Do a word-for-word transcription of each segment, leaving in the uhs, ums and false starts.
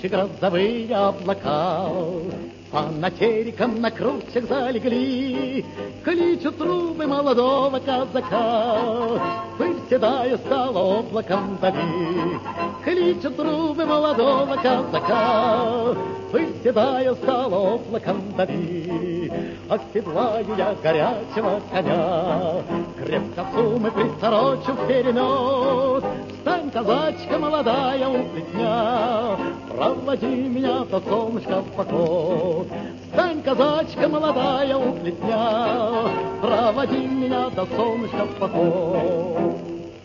тучи грозовые облака, а на тереком на кручах залегли, кличут трубы молодого казака. Пыль седая стала облаком вдали, кличут трубы молодого казака. Пыль седая стала облаком вдали, оседлаю я горячего коня, крепко сумы приторочу в перемет. Встань, казачка молодая, у плетня, проводи меня до солнышка в поход. Встань, казачка молодая, у плетня, проводи меня до солнышка в поход.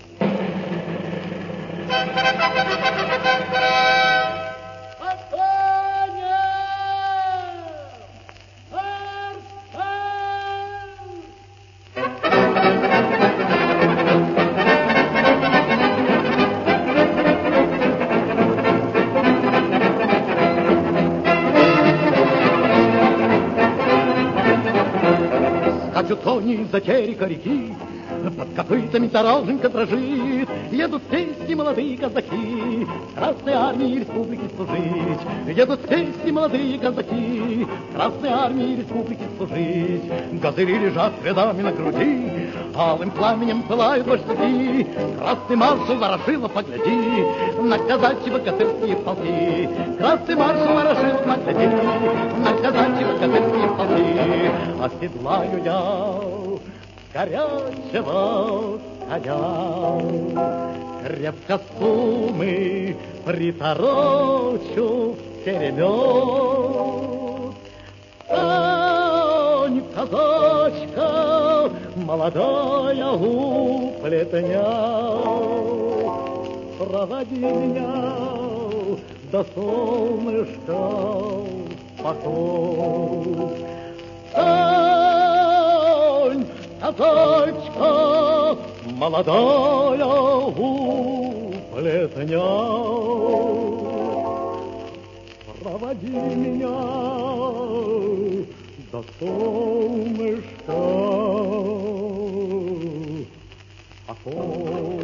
Скачут кони за терека реки, под копытами дороженька дрожит. Едут песни молодые казаки, Красной армии республики служить. Едут песни молодые казаки, Красной армии республики служить. Газыри лежат рядами на груди, алым пламенем пылают башки. Красный маршал Ворошилов, погляди на казачьи богатырские полки. Красный маршал Ворошилов, погляди на казачьи богатырские полки. Оседлаю я горячего коня, крепко сумы приторочу в перемет. Стань, казачка, молодая у плетня, проводи меня до солнышка в поход. Стань, казачка, молодая у плетня, проводи меня до солнышка в поход.